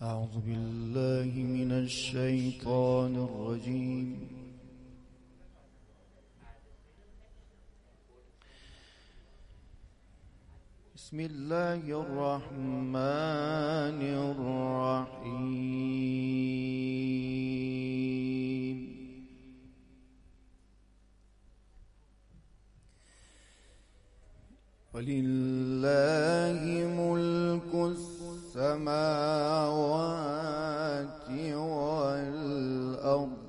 أعوذ بالله من الشيطان الرجيم. بسم الله الرحمن الرحيم. ولله ملك السماوات والأرض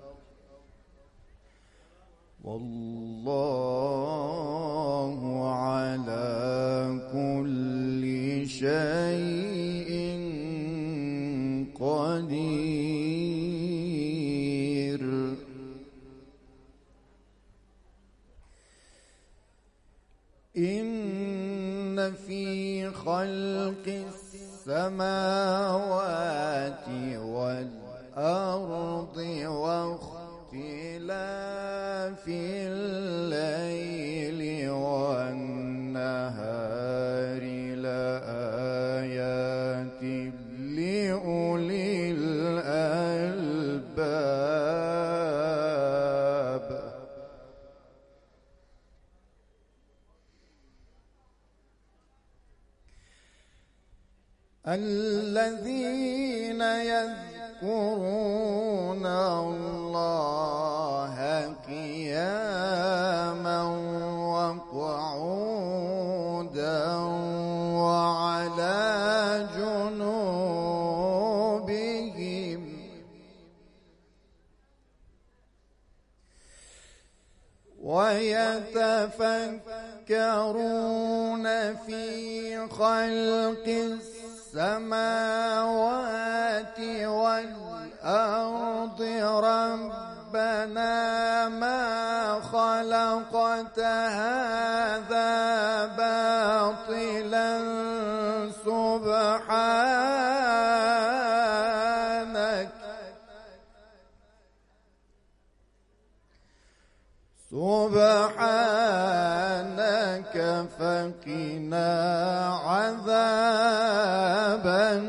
والله على كل شيء قدير. إن في خلق السماوات والأرض واختلاف الليل والنهار لآيات لأولي الألباب. الذين يذكرون الله قياما وقعودا وعلى جنوبهم ويتفكرون في خلق السماوات والأرض ربنا ما خلقت هذا باطلا سبحانك فقنا عذاب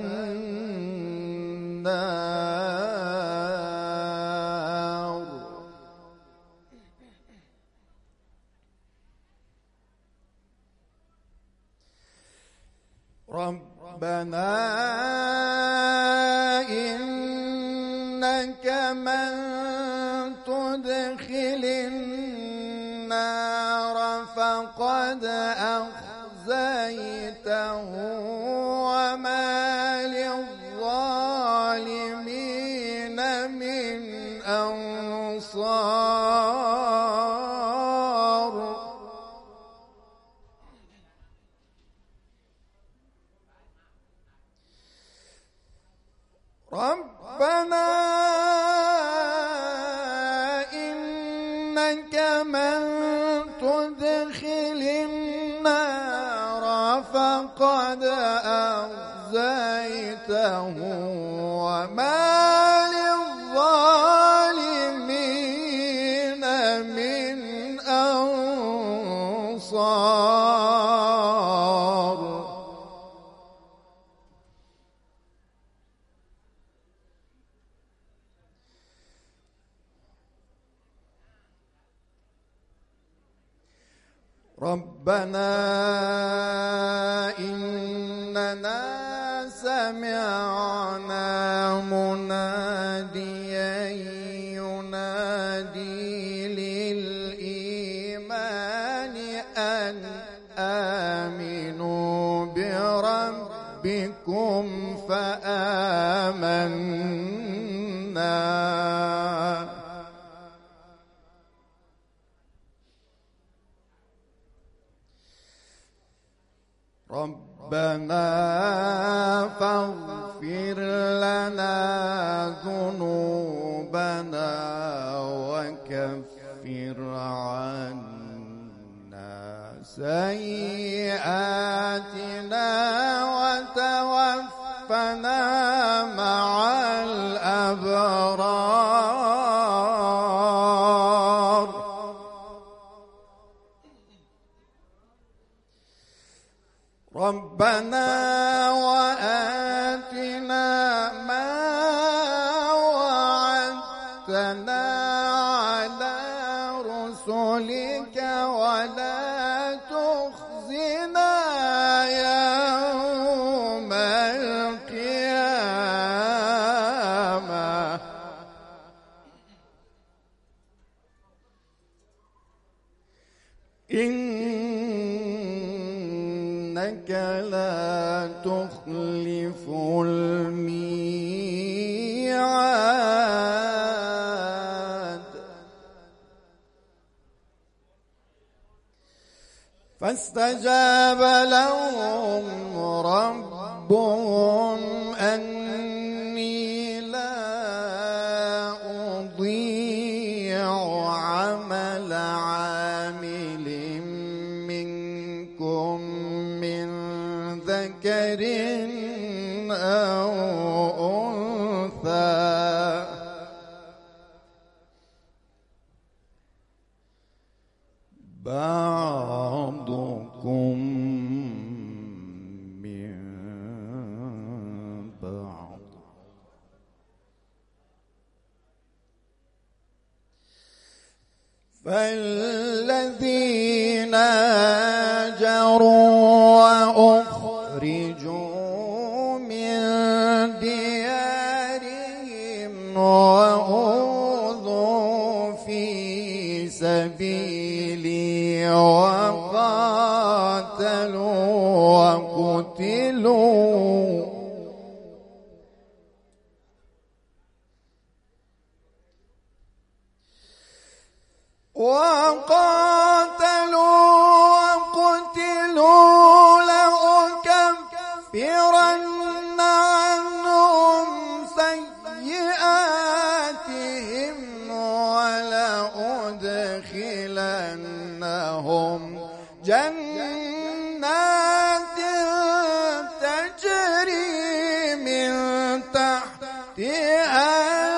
النار. ربنا إنك من تدخل النار فقد أخزيته وما للظالمين من أنصار. ربنا إنك من تدخل النار فقد أخزيته وما للظالمين من أنصار. ربنا إننا سمعنا مناديا ينادي للإيمان أن آمنوا بربكم فآمنا. ربنا فاغفر لنا ذنوبنا وكفر عنا سيئاتنا وتوفنا مع الأبرار. ربنا وآتنا جمعتنا على رسلك ولا تخزنا يوم القيامة إنك لا تخلف الميعاد. فاستجاب لهم ربهم أني لا أضيع عمل عامل منكم من ذكر أو أنثى بعضكم من بعض فالذين هاجروا وأخرجوا من ديارهم وأوذوا في سبيلي وقاتلوا وقتلوا لأكفرن عنهم سيئاتهم ولأدخلنهم جنات تجري من تحتها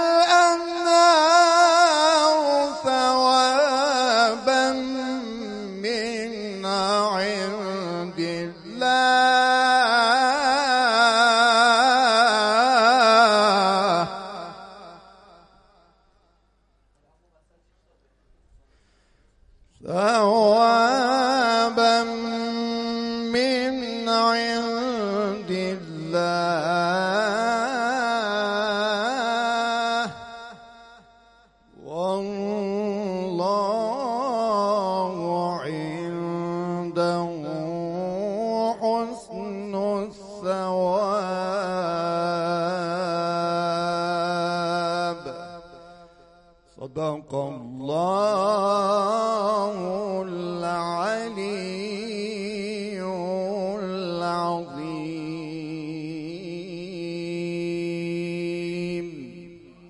الأنهار ثوابا من عند الله ثوابا من عند الله والله عنده حسن الثواب. صدق الله